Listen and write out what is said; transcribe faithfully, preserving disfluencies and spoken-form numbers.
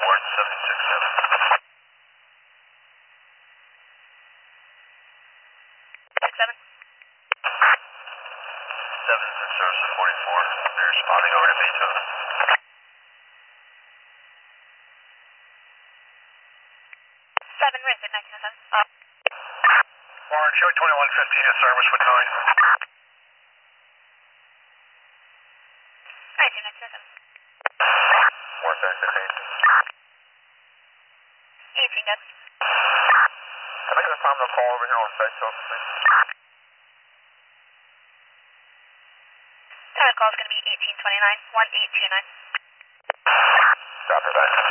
Warren seventy-six seven. six seven. seven for service of forty-four. They're responding over to Beethoven. seven, where is it? nineteen oh seven. Uh, Warren, show twenty-one fifteen at service with nine. nineteen, nineteen oh seven. Warren seventy-six eighteen. eighteen, good. Can I get a time to call over here on site, so please? Time call is going to be eighteen twenty-nine, one eight two nine. Copy that.